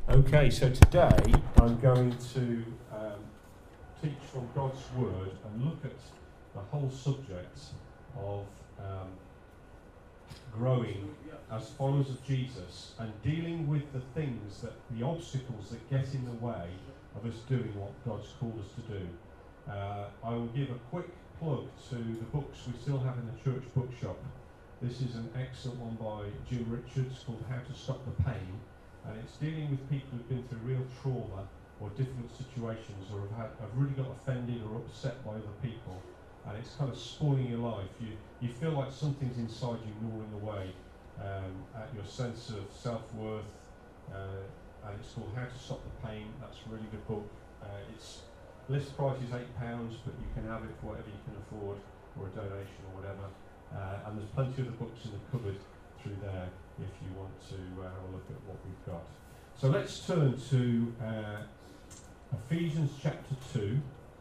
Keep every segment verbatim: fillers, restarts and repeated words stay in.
Okay, so today I'm going to um, teach from God's Word and look at the whole subject of um, growing as followers of Jesus and dealing with the things, that the obstacles that get in the way of us doing what God's called us to do. Uh, I will give a quick plug to the books we still have in the church bookshop. This is an excellent one by Jim Richards called How to Stop the Pain, and it's dealing with people who've been through real trauma or difficult situations, or have, had, have really got offended or upset by other people, and it's kind of spoiling your life. You you feel like something's inside you gnawing away um, at your sense of self-worth, uh, and it's called How to Stop the Pain. That's a really good book. Uh, its list price is eight pounds, but you can have it for whatever you can afford, or a donation or whatever. Uh, and there's plenty of the books in the cupboard through there if you want to uh, have a look at what we've got. So let's turn to uh, Ephesians chapter two.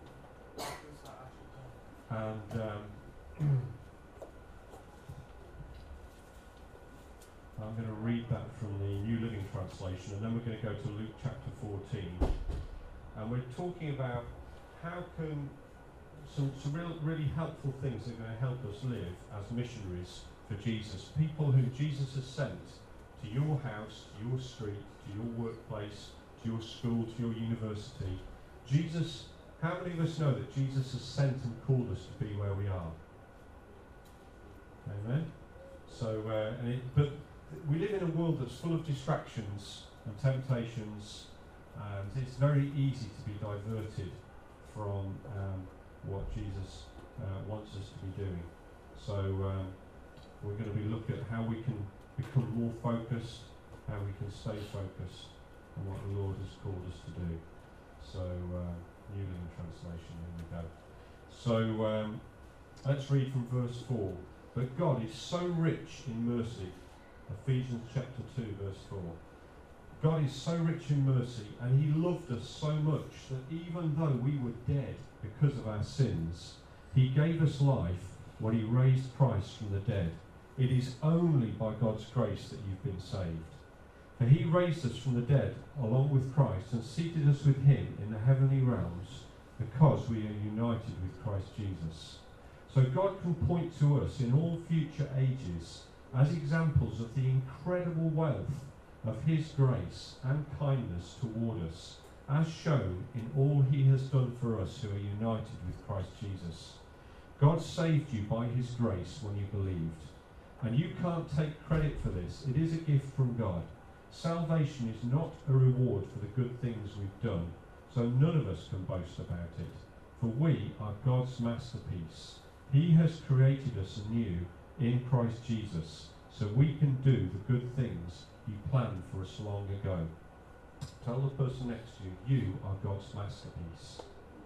And um, I'm going to read that from the New Living Translation, and then we're going to go to Luke chapter fourteen. And we're talking about how can some, some real, really helpful things that are going to help us live as missionaries for Jesus. People who Jesus has sent to your house, to your street, to your workplace, to your school, to your university. Jesus, how many of us know that Jesus has sent and called us to be where we are? Amen? So, uh, and it, but we live in a world that's full of distractions and temptations, and it's very easy to be diverted from um, what Jesus uh, wants us to be doing. So um, we're going to be looking at how we can become more focused, how we can stay focused on what the Lord has called us to do. So uh, New Living Translation, here we go. So um, let's read from verse four. But God is so rich in mercy. Ephesians chapter two, verse four. God is so rich in mercy, and he loved us so much that even though we were dead because of our sins, he gave us life when he raised Christ from the dead. It is only by God's grace that you've been saved. For he raised us from the dead along with Christ and seated us with him in the heavenly realms, because we are united with Christ Jesus. So God can point to us in all future ages as examples of the incredible wealth of his grace and kindness toward us, as shown in all he has done for us who are united with Christ Jesus. God saved you by his grace when you believed. And you can't take credit for this. It is a gift from God. Salvation is not a reward for the good things we've done, so none of us can boast about it. For we are God's masterpiece. He has created us anew in Christ Jesus, so we can do the good things he planned for us long ago. Tell the person next to you, you are God's masterpiece.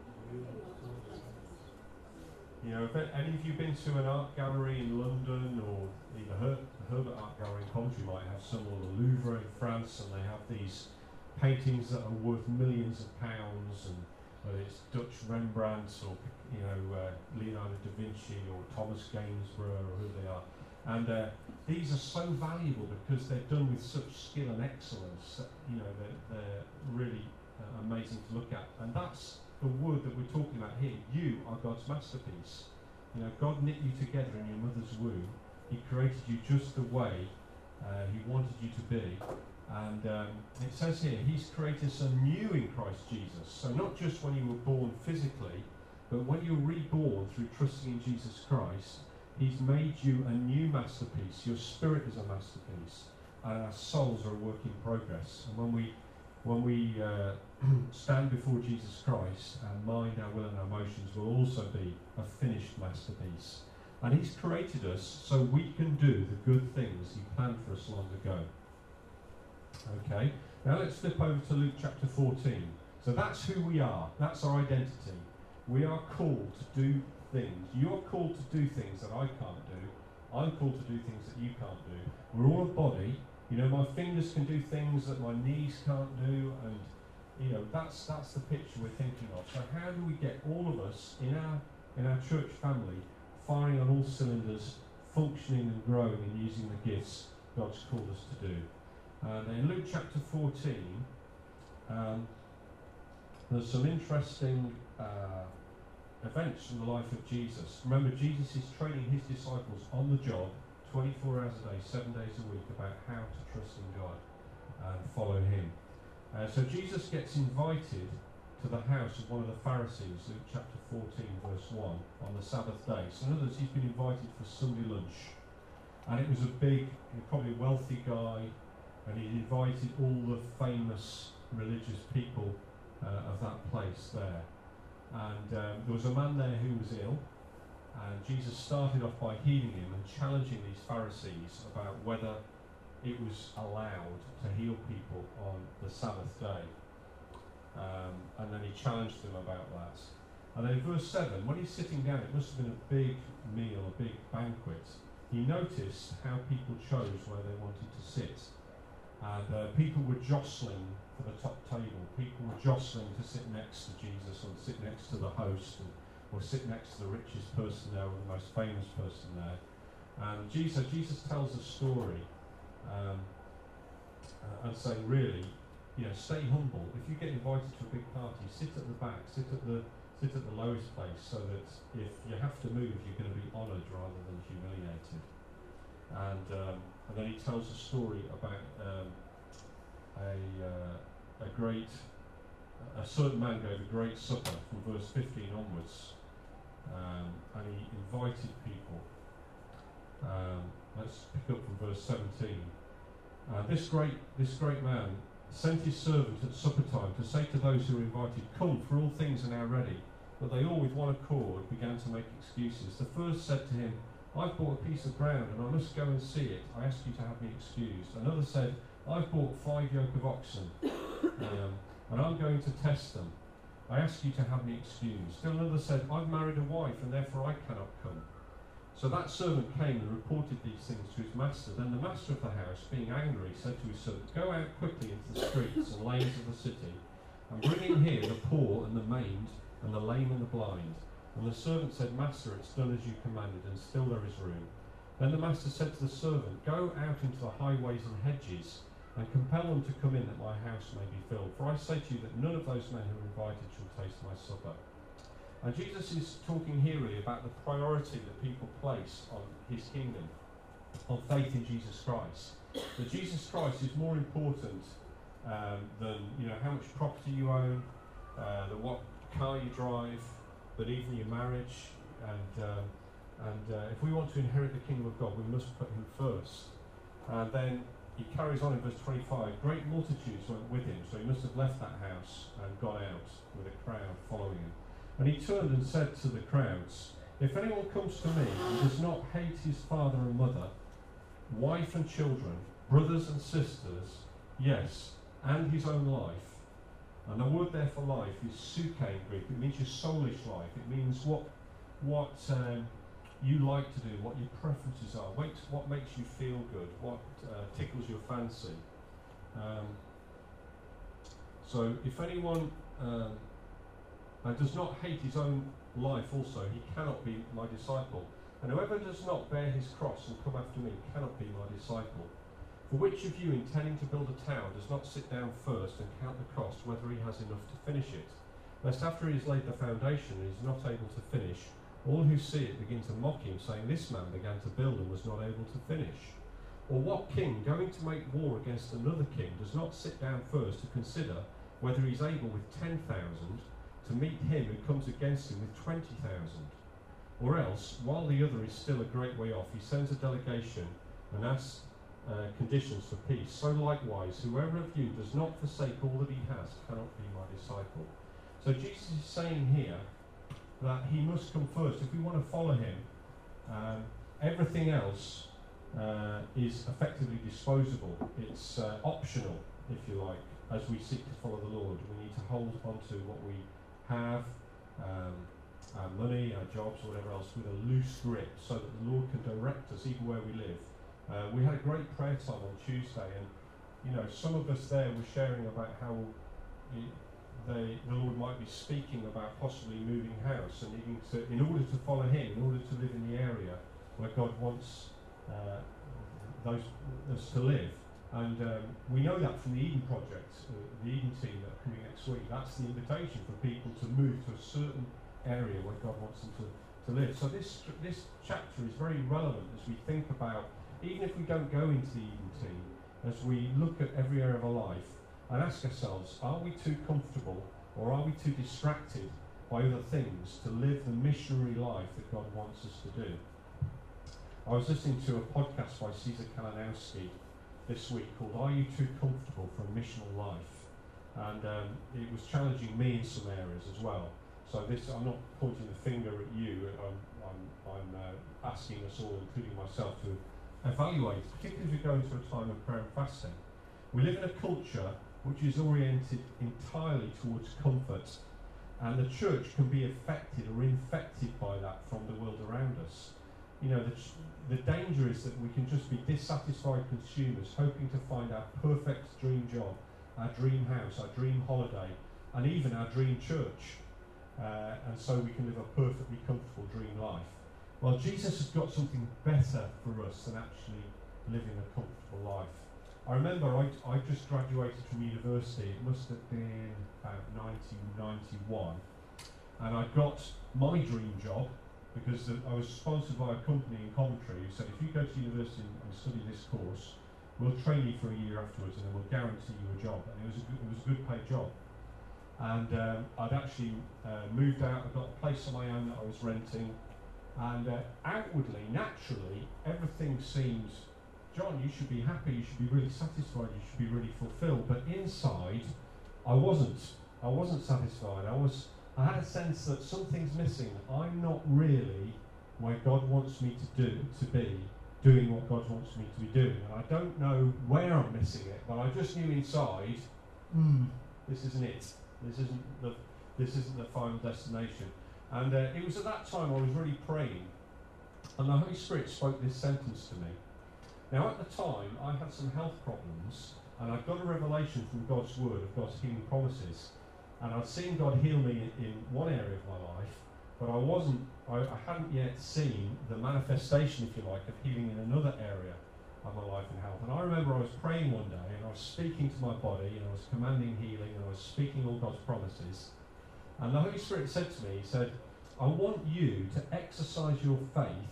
You know, if any of you been to an art gallery in London, or either Her- Herbert Art Gallery in Coventry might have some, or the Louvre in France, and they have these paintings that are worth millions of pounds, and whether it's Dutch Rembrandt or, you know, uh, Leonardo da Vinci or Thomas Gainsborough or who they are. And uh, these are so valuable because they're done with such skill and excellence. You know, they're, they're really uh, amazing to look at. And that's the word that we're talking about here. You are God's masterpiece. You know, God knit you together in your mother's womb. He created you just the way uh, he wanted you to be. And um, it says here, he's created us anew in Christ Jesus. So not just when you were born physically, but when you're reborn through trusting in Jesus Christ, he's made you a new masterpiece. Your spirit is a masterpiece, and our souls are a work in progress. And when we, when we uh, stand before Jesus Christ, our mind, our will, and our emotions will also be a finished masterpiece. And he's created us so we can do the good things he planned for us long ago. Okay, now let's flip over to Luke chapter fourteen. So that's who we are. That's our identity. We are called to do things. You're called to do things that I can't do. I'm called to do things that you can't do. We're all a body. You know, my fingers can do things that my knees can't do, and you know, that's that's the picture we're thinking of. So how do we get all of us in our in our church family firing on all cylinders, functioning and growing and using the gifts God's called us to do? And in Luke chapter fourteen, Um, there's some interesting uh, events from the life of Jesus. Remember, Jesus is training his disciples on the job, twenty-four hours a day, seven days a week, about how to trust in God and follow him. Uh, so Jesus gets invited to the house of one of the Pharisees, Luke chapter fourteen, verse one, on the Sabbath day. So in other words, he's been invited for Sunday lunch. And it was a big, probably wealthy guy, and he invited all the famous religious people uh, of that place there. And um, there was a man there who was ill, and Jesus started off by healing him and challenging these Pharisees about whether it was allowed to heal people on the Sabbath day. Um, and then he challenged them about that. And then in verse seven, when he's sitting down, it must have been a big meal, a big banquet. He noticed how people chose where they wanted to sit. And uh, people were jostling for the top table. People were jostling to sit next to Jesus, or sit next to the host, and, or sit next to the richest person there, or the most famous person there. And Jesus, Jesus tells a story um, uh, and saying, really, you know, stay humble. If you get invited to a big party, sit at the back, sit at the sit at the lowest place, so that if you have to move, you're going to be honoured rather than humiliated. And um, and then he tells a story about um, a uh, a great a certain man gave a great supper from verse fifteen onwards, um, and he invited people. Um, let's pick up from verse seventeen. Uh, this great this great man sent his servant at supper time to say to those who were invited, "Come, for all things are now ready." But they all with one accord began to make excuses. The first said to him, "I've bought a piece of ground and I must go and see it. I ask you to have me excused." Another said, "I've bought five yoke of oxen um, and I'm going to test them. I ask you to have me excused." Still another said, "I've married a wife and therefore I cannot come." So that servant came and reported these things to his master. Then the master of the house, being angry, said to his servant, "Go out quickly into the streets and lanes of the city, and bring in here the poor and the maimed, and the lame and the blind." And the servant said, "Master, it's done as you commanded, and still there is room." Then the master said to the servant, "Go out into the highways and hedges, and compel them to come in, that my house may be filled. For I say to you that none of those men who are invited shall taste my supper." And Jesus is talking here really about the priority that people place on his kingdom, on faith in Jesus Christ. That Jesus Christ is more important um, than, you know, how much property you own, uh, than what car you drive, but even your marriage. And um, and uh, if we want to inherit the kingdom of God, we must put him first. And then he carries on in verse twenty-five, "Great multitudes went with him, so he must have left that house and gone out with a crowd following him. And he turned and said to the crowds, 'If anyone comes to me and does not hate his father and mother, wife and children, brothers and sisters, yes, and his own life,'" and the word there for life is suke in Greek. It means your soulish life. It means what what um, you like to do, what your preferences are, what, what makes you feel good, what uh, tickles your fancy. Um, so if anyone um, and does not hate his own life also, he cannot be my disciple. And whoever does not bear his cross and come after me cannot be my disciple. For which of you, intending to build a tower, does not sit down first and count the cost, whether he has enough to finish it? Lest after he has laid the foundation and is not able to finish, all who see it begin to mock him, saying, "This man began to build and was not able to finish." Or what king, going to make war against another king, does not sit down first to consider whether he is able with ten thousand to meet him who comes against him with twenty thousand? Or else, while the other is still a great way off, he sends a delegation and asks uh, conditions for peace. So likewise, whoever of you does not forsake all that he has cannot be my disciple. So Jesus is saying here that he must come first. If we want to follow him, um, everything else uh, is effectively disposable. It's uh, optional, if you like, as we seek to follow the Lord. We need to hold on to what we have, um, our money, our jobs, or whatever else, with a loose grip, so that the Lord can direct us even where we live. Uh, we had a great prayer time on Tuesday, and you know, some of us there were sharing about how it, they, the Lord might be speaking about possibly moving house and needing to, in order to follow him, in order to live in the area where God wants uh, those us to live. And um, we know that from the Eden Project, uh, the Eden team that are coming next week. That's the invitation for people to move to a certain area where God wants them to, to live. So this this chapter is very relevant as we think about, even if we don't go into the Eden team, as we look at every area of our life and ask ourselves, are we too comfortable or are we too distracted by other things to live the missionary life that God wants us to do? I was listening to a podcast by Caesar Kalinowski this week called Are You Too Comfortable for a Missional Life? And um, it was challenging me in some areas as well. So this, I'm not pointing the finger at you, I'm, I'm, I'm uh, asking us all, including myself, to evaluate, particularly as we go into a time of prayer and fasting. We live in a culture which is oriented entirely towards comfort, and the church can be affected or infected by that from the world around us. You know, the, ch- the danger is that we can just be dissatisfied consumers hoping to find our perfect dream job, our dream house, our dream holiday, and even our dream church. Uh, and so we can live a perfectly comfortable dream life. Well, Jesus has got something better for us than actually living a comfortable life. I remember I, I just graduated from university, it must have been about nineteen ninety-one, and I got my dream job because the, I was sponsored by a company in Coventry who said, if you go to university and, and study this course, we'll train you for a year afterwards and then we'll guarantee you a job. And it was a good, it was a good paid job. And um, I'd actually uh, moved out, I got a place on my own that I was renting, and uh, outwardly, naturally, everything seemed, John, you should be happy, you should be really satisfied, you should be really fulfilled. But inside, I wasn't. I wasn't satisfied. I was. I had a sense that something's missing. I'm not really where God wants me to do, to be, doing what God wants me to be doing. And I don't know where I'm missing it, but I just knew inside, mm, this isn't it. This isn't the this isn't the final destination. And uh, it was at that time I was really praying, and the Holy Spirit spoke this sentence to me. Now at the time I had some health problems, and I'd got a revelation from God's word of God's healing promises, and I'd seen God heal me in, in one area of my life, but I wasn't I, I hadn't yet seen the manifestation, if you like, of healing in another area of my life and health. And I remember I was praying one day and I was speaking to my body and I was commanding healing and I was speaking all God's promises, and the Holy Spirit said to me, he said, I want you to exercise your faith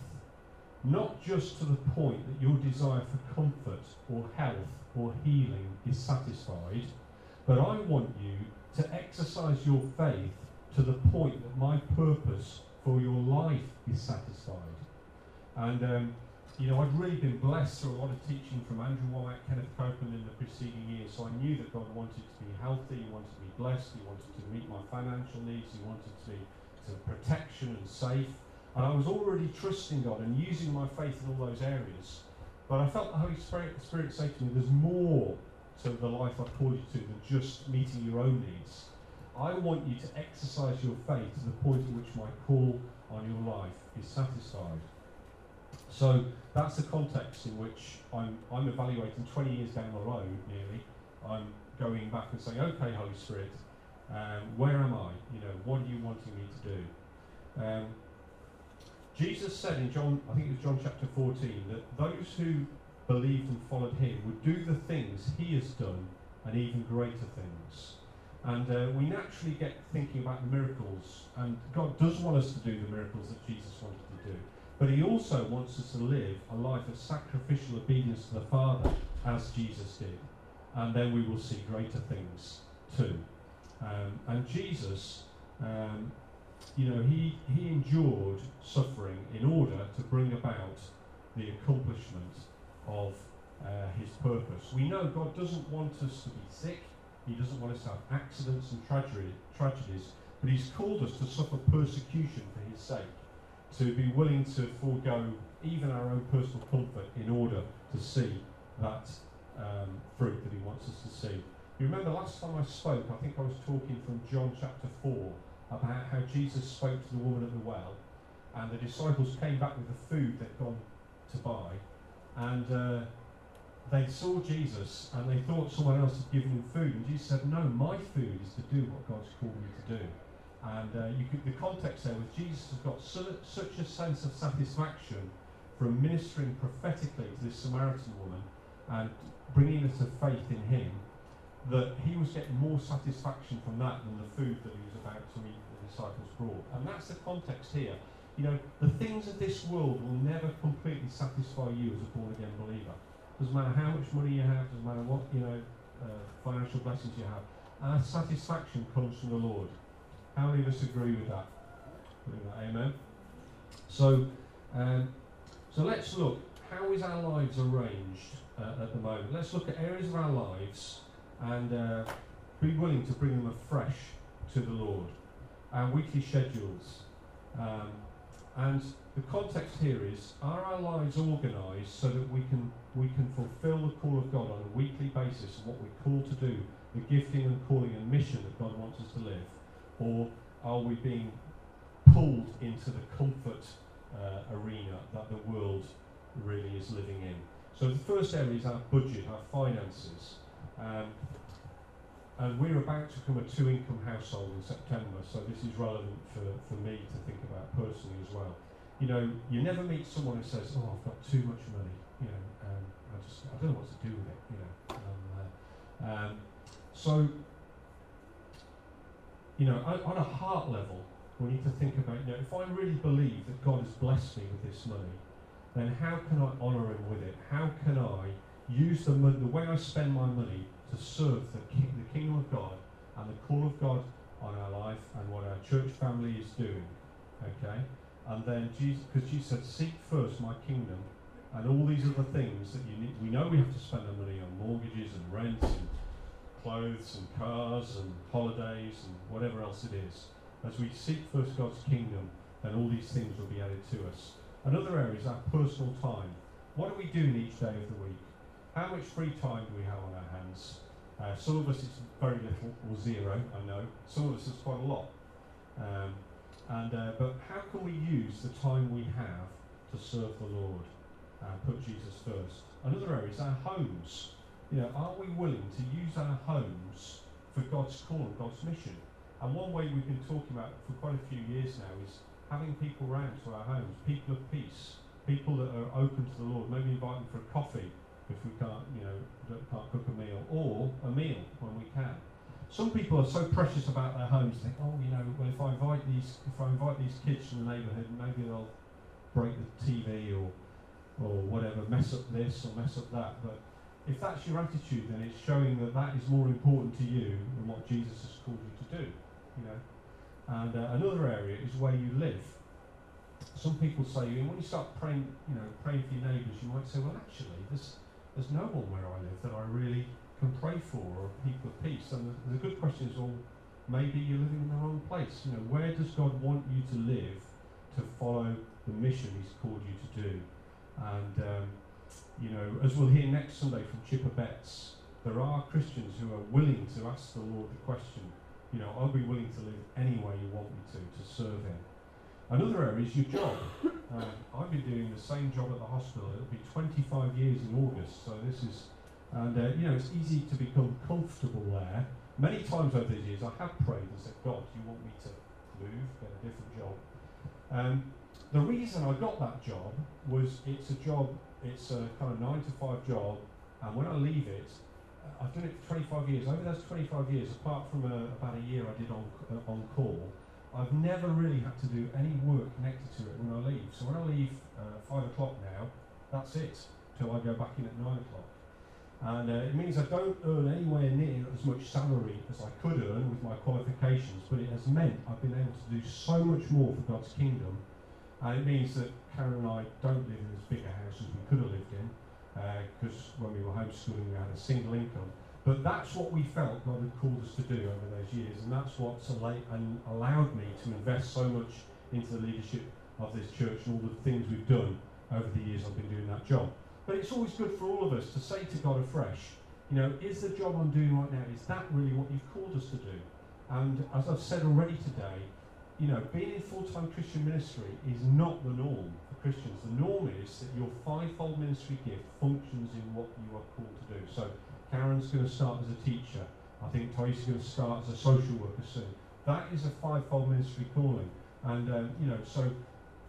not just to the point that your desire for comfort or health or healing is satisfied, but I want you to exercise your faith to the point that my purpose for your life is satisfied. And um, you know, I'd really been blessed through a lot of teaching from Andrew Wyatt, Kenneth Copeland in the preceding years, so I knew that God wanted to be healthy, He wanted to be blessed, He wanted to meet my financial needs, He wanted to be to protection and safe, and I was already trusting God and using my faith in all those areas. But I felt the Holy Spirit, Spirit say to me, there's more to the life I've called you to than just meeting your own needs. I want you to exercise your faith to the point at which my call on your life is satisfied. So that's the context in which I'm, I'm evaluating twenty years down the road, nearly. I'm going back and saying, okay, Holy Spirit, um, where am I? You know, what are you wanting me to do? Um, Jesus said in John, I think it was John chapter fourteen, that those who believed and followed him would do the things he has done and even greater things. And uh, we naturally get thinking about miracles, and God does want us to do the miracles that Jesus wanted to do. But he also wants us to live a life of sacrificial obedience to the Father, as Jesus did. And then we will see greater things too. Um, and Jesus, um, you know, he, he endured suffering in order to bring about the accomplishment of uh, his purpose. We know God doesn't want us to be sick. He doesn't want us to have accidents and tragedy, tragedies. But he's called us to suffer persecution for his sake, to be willing to forego even our own personal comfort in order to see that um, fruit that he wants us to see. You remember last time I spoke, I think I was talking from John chapter four about how Jesus spoke to the woman at the well, and the disciples came back with the food they'd gone to buy, and uh, they saw Jesus and they thought someone else had given him food, and Jesus said, no, my food is to do what God's called me to do. And uh, you could, the context there was Jesus has got su- such a sense of satisfaction from ministering prophetically to this Samaritan woman, and bringing us to faith in him, that he was getting more satisfaction from that than the food that he was about to eat that the disciples brought. And that's the context here. You know, the things of this world will never completely satisfy you as a born-again believer. Doesn't matter how much money you have, doesn't matter what, you know, uh, financial blessings you have. Our satisfaction comes from the Lord. How many of us agree with that? With that, amen? So, um, so let's look. How is our lives arranged uh, at the moment? Let's look at areas of our lives and uh, be willing to bring them afresh to the Lord. Our weekly schedules. Um, and the context here is, are our lives organised so that we can we can fulfil the call of God on a weekly basis of what we're called to do, the gifting and calling and mission that God wants us to live? Or are we being pulled into the comfort uh, arena that the world really is living in? So the first area is our budget, our finances. Um, and we're about to become a two-income household in September, so this is relevant for, for me to think about personally as well. You know, you never meet someone who says, oh, I've got too much money, you know, um, I just, I don't know what to do with it, you know. Um, uh, um, so, you know, on, on a heart level, we need to think about, you know, if I really believe that God has blessed me with this money, then how can I honour him with it? How can I use the money, the way I spend my money, to serve the, ki- the kingdom of God and the call of God on our life and what our church family is doing, okay? And then Jesus, because Jesus said, seek first my kingdom, and all these other things that you need. We know we have to spend our money on mortgages and rents and clothes and cars and holidays and whatever else it is. As we seek first God's kingdom, then all these things will be added to us. Another area is our personal time. What are we doing each day of the week? How much free time do we have on our hands? Uh, some of us it's very little or zero, I know. Some of us it's quite a lot. Um, and uh, but how can we use the time we have to serve the Lord and put Jesus first? Another area is our homes. You know, are we willing to use our homes for God's call and God's mission? And one way we've been talking about for quite a few years now is having people round to our homes, people of peace, people that are open to the Lord, maybe invite them for a coffee if we can't, you know, can't cook a meal, or a meal when we can. Some people are so precious about their homes, they think, oh, you know, well, if I invite these, if I invite these kids from the neighbourhood, maybe they'll break the T V or, or whatever, mess up this or mess up that. But if that's your attitude, then it's showing that that is more important to you than what Jesus has called you to do, you know. And uh, another area is where you live. Some people say, when you start praying, you know, praying for your neighbours, you might say, well, actually, there's there's no one where I live that I really can pray for, or people of peace. And the, the good question is, well, maybe you're living in the wrong place. You know, where does God want you to live to follow the mission He's called you to do? And um, you know, as we'll hear next Sunday from Chipper Betts, there are Christians who are willing to ask the Lord the question, you know, I'll be willing to live any way you want me to, to serve Him. Another area is your job. Um, I've been doing the same job at the hospital. It'll be twenty-five years in August, so this is, and uh, you know, it's easy to become comfortable there. Many times over these years, I have prayed and said, God, do you want me to move, get a different job? Um, the reason I got that job was it's a job, it's a kind of nine to five job, and when I leave it, uh, I've done it for twenty-five years. Over those twenty-five years, apart from a, about a year I did on uh, on call, I've never really had to do any work connected to it when I leave. So when I leave uh, five o'clock now, that's it, till I go back in at nine o'clock. And uh, it means I don't earn anywhere near as much salary as I could earn with my qualifications, but it has meant I've been able to do so much more for God's kingdom. And it means that Karen and I don't live in as big a house as we could have lived in, because uh, when we were homeschooling we had a single income. But that's what we felt God had called us to do over those years, and that's what's and allowed me to invest so much into the leadership of this church and all the things we've done over the years I've been doing that job. But it's always good for all of us to say to God afresh, you know, is the job I'm doing right now, is that really what you've called us to do? And as I've said already today, you know, being in full-time Christian ministry is not the norm for Christians. The norm is that your fivefold ministry gift functions in what you are called to do. So Karen's going to start as a teacher. I think Toy's going to start as a social worker soon. That is a fivefold ministry calling. And, uh, you know, so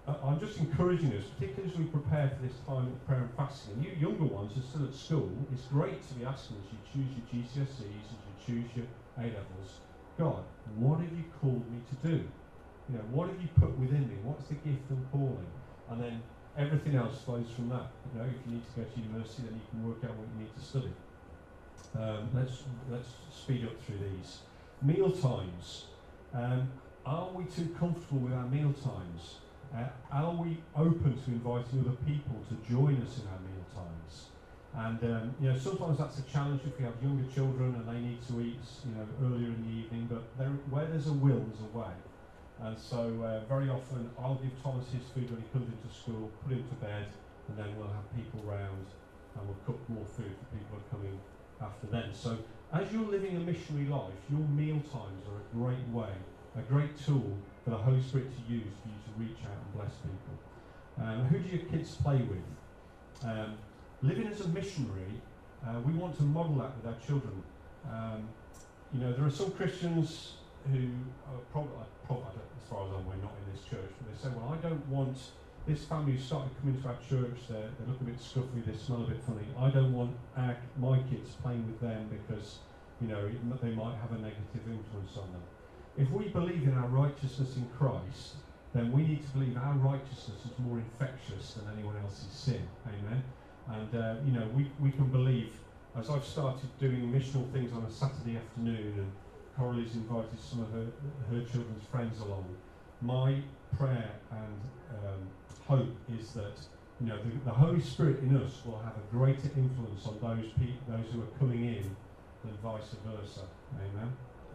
uh, I'm just encouraging us, particularly as we prepare for this time of prayer and fasting. And you younger ones who are still at school, it's great to be asking as you choose your G C S Es, as you choose your A levels, God, what have you called me to do? You know, what have you put within me? What's the gift and calling? And then everything else flows from that. You know, if you need to go to university, then you can work out what you need to study. Um, let's let's speed up through these. Meal times. Um, are we too comfortable with our meal times? Uh, are we open to inviting other people to join us in our meal times? And um, you know, sometimes that's a challenge if we have younger children and they need to eat, you know, earlier in the evening. But there, where there's a will, there's a way. And so uh, very often I'll give Thomas his food when he comes into school, put him to bed, and then we'll have people round and we'll cook more food for people who are coming after then. So as you're living a missionary life, your meal times are a great way, a great tool for the Holy Spirit to use for you to reach out and bless people. Um, who do your kids play with? Um, living as a missionary, uh, we want to model that with our children. Um, you know, there are some Christians who are probably, probably, as far as I'm aware, not in this church, but they say, well, I don't want this family who started coming to our church, they look a bit scuffy, they smell a bit funny. I don't want our, my kids playing with them because, you know, it, they might have a negative influence on them. If we believe in our righteousness in Christ, then we need to believe our righteousness is more infectious than anyone else's sin. Amen? And, uh, you know, we, we can believe, as I've started doing missional things on a Saturday afternoon, and Coralie's invited some of her, her children's friends along, my prayer and um, hope is that, you know, the, the Holy Spirit in us will have a greater influence on those people, those who are coming in, than vice versa. Amen.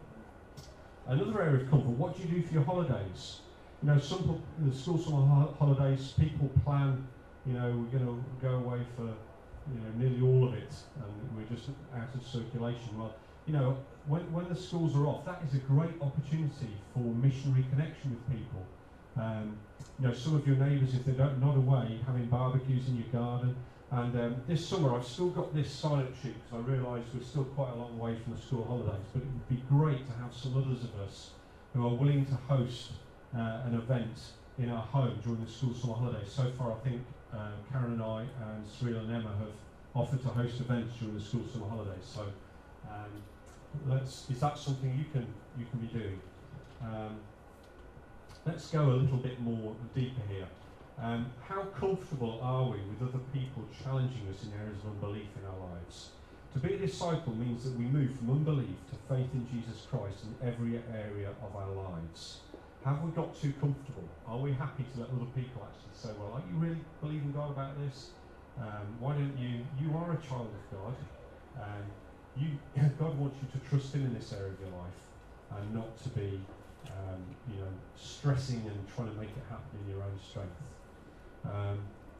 Another area of comfort, what do you do for your holidays? You know, some in the school summer ho- holidays, people plan, you know, we're going to go away for, you know, nearly all of it, and we're just out of circulation. Well, you know, when, when the schools are off, that is a great opportunity for missionary connection with people. Um, you know, some of your neighbours, if they're not, not away, having barbecues in your garden. And um, this summer I've still got this silent sheet because I realise we're still quite a long way from the school holidays, but it would be great to have some others of us who are willing to host uh, an event in our home during the school summer holidays. So far I think uh, Karen and I and Cyril and Emma have offered to host events during the school summer holidays. So um, let's, is that something you can, you can be doing? Um, let's go a little bit more deeper here. Um, how comfortable are we with other people challenging us in areas of unbelief in our lives? To be a disciple means that we move from unbelief to faith in Jesus Christ in every area of our lives. Have we got too comfortable? Are we happy to let other people actually say, well, are you really believing God about this? Um, why don't you, you are a child of God, and you, God wants you to trust Him in this area of your life, and not to be, um, you know, stressing and trying to make it happen in your own strength. Um,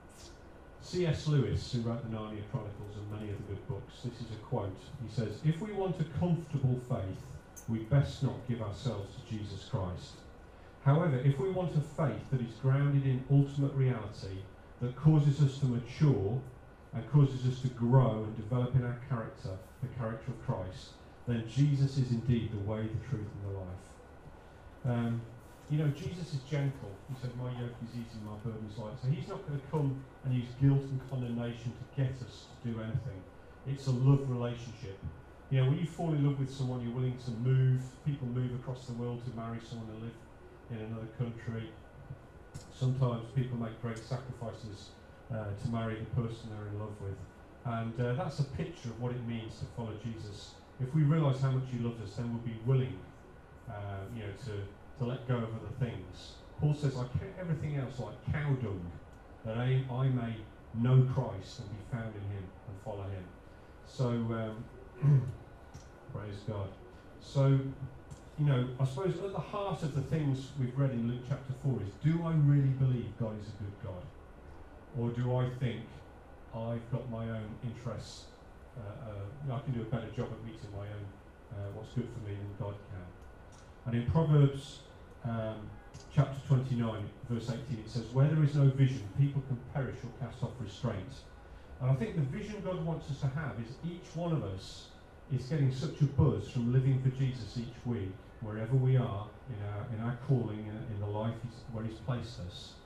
C S Lewis, who wrote the Narnia Chronicles and many other good books, this is a quote. He says, if we want a comfortable faith, we best not give ourselves to Jesus Christ. However, if we want a faith that is grounded in ultimate reality, that causes us to mature and causes us to grow and develop in our character, the character of Christ, then Jesus is indeed the way, the truth and the life. Um, You know, Jesus is gentle. He said, my yoke is easy, my burden is light. So He's not going to come and use guilt and condemnation to get us to do anything. It's a love relationship. You know, when you fall in love with someone, you're willing to move. People move across the world to marry someone and live in another country. Sometimes people make great sacrifices uh, to marry the person they're in love with. And uh, that's a picture of what it means to follow Jesus. If we realise how much He loves us, then we'll be willing, uh, you know, to to let go of other things. Paul says, I count everything else like cow dung, that I, I may know Christ and be found in Him and follow Him. So, um, praise God. So, you know, I suppose at the heart of the things we've read in Luke chapter four is, do I really believe God is a good God? Or do I think I've got my own interests, uh, uh, I can do a better job at meeting my own, uh, what's good for me than God can? And in Proverbs um, chapter twenty-nine, verse eighteen, it says, where there is no vision, people can perish or cast off restraint. And I think the vision God wants us to have is each one of us is getting such a buzz from living for Jesus each week, wherever we are, in our, in our calling, in, in the life he's, where He's placed us,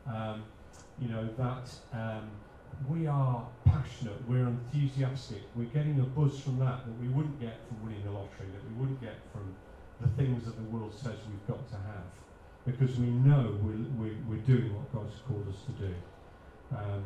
Um, you know, that um, we are passionate, we're enthusiastic, we're getting a buzz from that that we wouldn't get from winning the lottery, that we wouldn't get from the things that the world says we've got to have, because we know we're, we're, we're doing what God's called us to do. Um,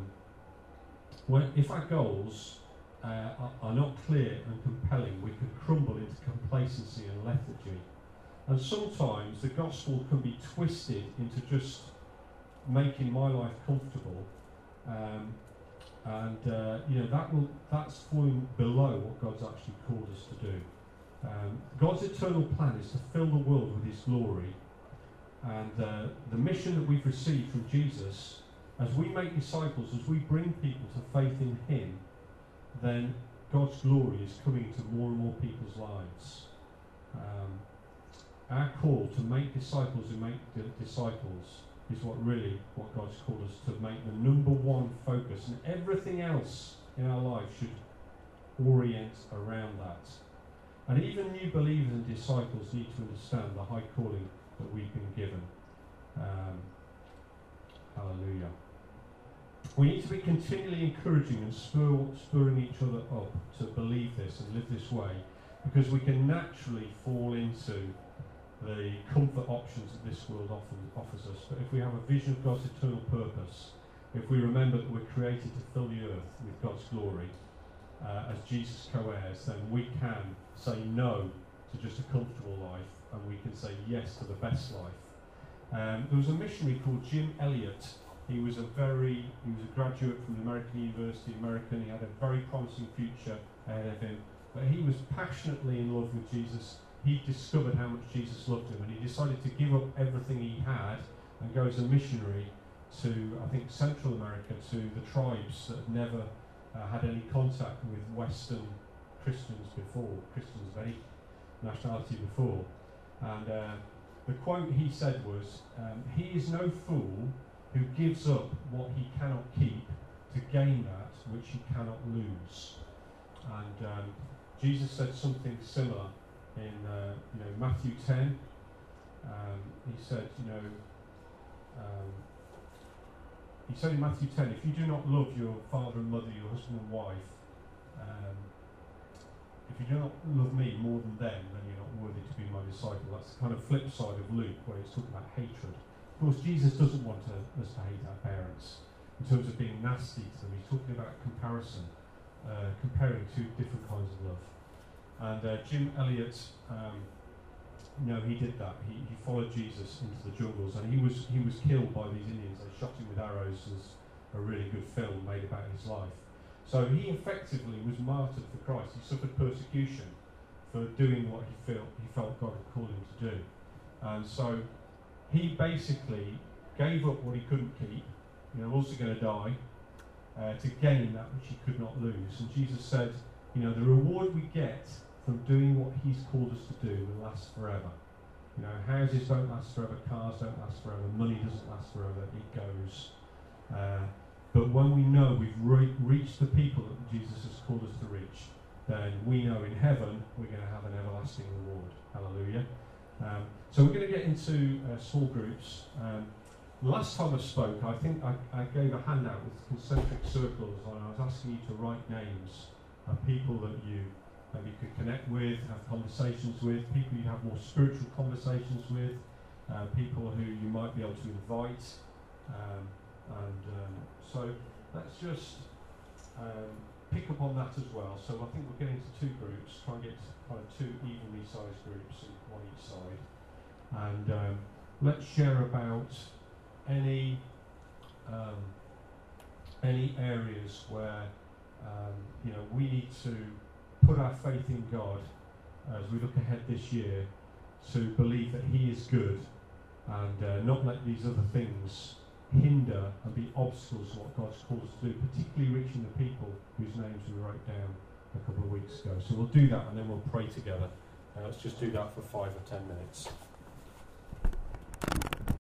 when, if our goals uh, are, are not clear and compelling, we can crumble into complacency and lethargy. And sometimes the gospel can be twisted into just making my life comfortable, um, and uh, you know that will that's falling below what God's actually called us to do. Um, God's eternal plan is to fill the world with His glory, and uh, the mission that we've received from Jesus, as we make disciples, as we bring people to faith in Him, then God's glory is coming to more and more people's lives. Um, our call to make disciples who make di- disciples is what really what God's called us to make the number one focus, and everything else in our life should orient around that. And even new believers and disciples need to understand the high calling that we've been given. Um, hallelujah. We need to be continually encouraging and spur, spurring each other up to believe this and live this way, because we can naturally fall into the comfort options that this world often offers us. But if we have a vision of God's eternal purpose, if we remember that we're created to fill the earth with God's glory, uh, as Jesus co-heirs, then we can say no to just a comfortable life, and we can say yes to the best life. Um, there was a missionary called Jim Elliot. He was a very, he was a graduate from the American University, American. He had a very promising future ahead of him, but he was passionately in love with Jesus. He discovered how much Jesus loved him, and he decided to give up everything he had and go as a missionary to, I think, Central America, to the tribes that had never uh, had any contact with Western Christians before, Christians of any nationality before. And uh, the quote he said was, um, "He is no fool who gives up what he cannot keep to gain that which he cannot lose." And um, Jesus said something similar in uh, you know Matthew ten. Um, he said, you know, um, he said in Matthew ten, if you do not love your father and mother, your husband and wife, um, if you do not love me more than them, then you're not worthy to be my disciple. That's the kind of flip side of Luke, where it's talking about hatred. Of course, Jesus doesn't want to, us to hate our parents in terms of being nasty to them. He's talking about comparison, uh, comparing two different kinds of love. And uh, Jim Elliot, um, you know, he did that. He, he followed Jesus into the jungles, and he was he was killed by these Indians. They shot him with arrows. As a really good film made about his life. So he effectively was martyred for Christ. He suffered persecution for doing what he felt he felt God had called him to do. And so he basically gave up what he couldn't keep. You know, also going to die uh, to gain that which he could not lose. And Jesus said, you know, the reward we get from doing what He's called us to do will last forever. You know, houses don't last forever, cars don't last forever, money doesn't last forever, it goes. Uh, but when we know we've re- reached the people that Jesus has called us to reach, then we know in heaven we're going to have an everlasting reward. Hallelujah. Um, so we're going to get into uh, small groups. Um, last time I spoke, I think I, I gave a handout with concentric circles, and I was asking you to write names of people that you maybe could connect with, have conversations with, people you have more spiritual conversations with, uh, people who you might be able to invite. Um, and um, so let's just um, pick up on that as well. So I think we'll get into two groups, try and get kind of two evenly sized groups, one each side. And um, let's share about any um, any areas where um, you know we need to put our faith in God as we look ahead this year, to believe that He is good, and uh, not let these other things hinder and be obstacles to what God's called us to do, particularly reaching the people whose names we wrote down a couple of weeks ago. So we'll do that, and then we'll pray together. Uh, let's just do that for five or ten minutes.